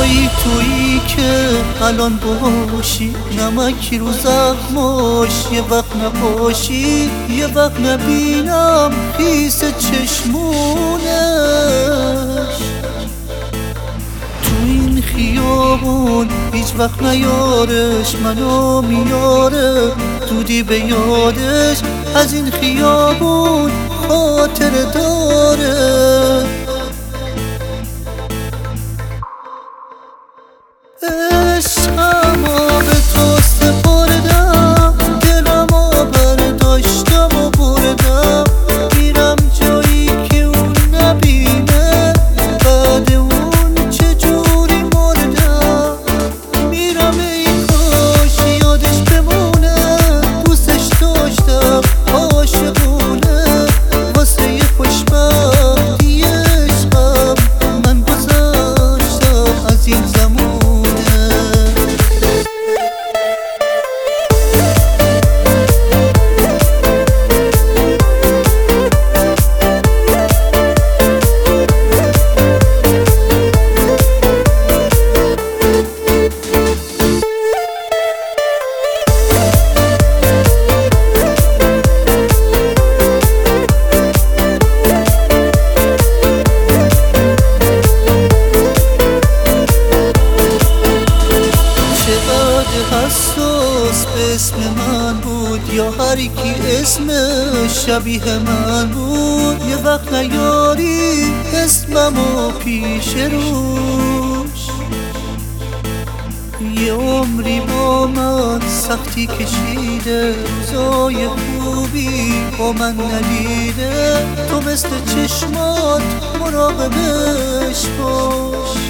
جایی تویی که الان باشی، نمکی رو زخماش یه وقت نباشی، یه وقت نبینم خیس چشمونش. تو این خیابون هیچ وقت نیارش منو میاره، دودی به یادش از این خیابون خاطر داره. عشقمو به تو سپردم، دلمو برداشتم و بردم، میرم جایی که اون نبینه، بعد اون چجوری مردم. میرم ای کاش یادش بمونه، دوستش داشتم عاشقونه، واسه یه خوشبختی عشقم من گذاشتم از این زمونه. حساس به اسم من بود یا هر کی اسمش شبیه من بود، یه وقت نیاری اسممو پیش روش. یه عمری با من سختی کشیده، روزای خوبی با من ندیده، تو مثل چشمات مراقبش باش.